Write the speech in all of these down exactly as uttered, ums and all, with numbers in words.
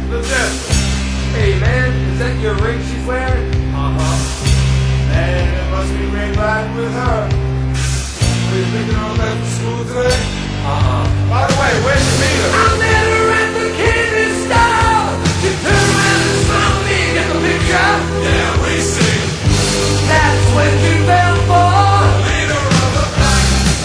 Look this. Hey man, is that your ring she's wearing? Uh-huh. Man, it must be ring riding with her. Were you picking her up after school today? Uh-uh. By the way, where'd you meet her? I met her at the candy store. She turned around and smiled at me. Get the picture? Yeah, we see. That's when she fell for Leader of the pack.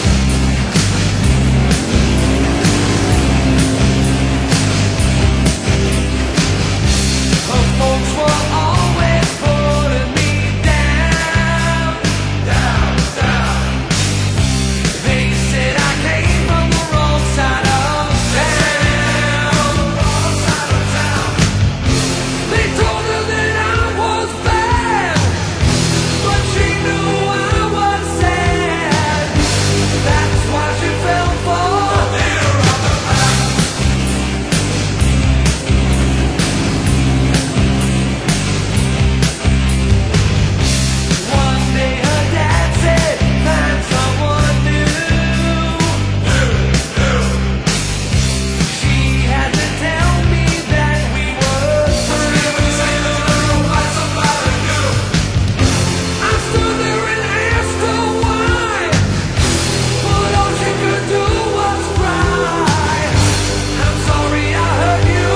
her folks were always putting me down. Down, down. They said I came from the wrong side of town. Wrong side of town. They told her that I was bad, but she knew I was sad. That's why she fell for Leader of the pack. one day. Her dad said, "Find someone new." She had to tell me that we were through. I stood there and asked her why, but all she could do was cry. I'm sorry I hurt you.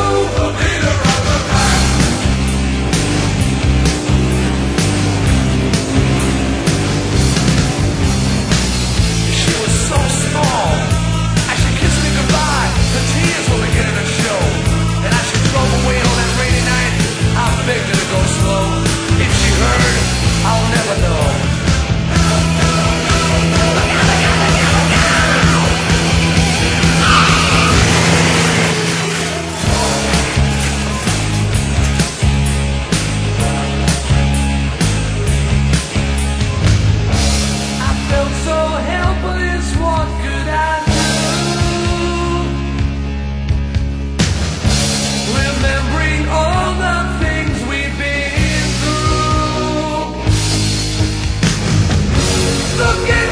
She was so small. As she kissed me goodbye, the tears were beginning to show. And as she drove away on that rainy night, I begged her to go slow. If she heard, I'll never know. I felt so helpless, what could I do? Remembering all the things we've been through. Look at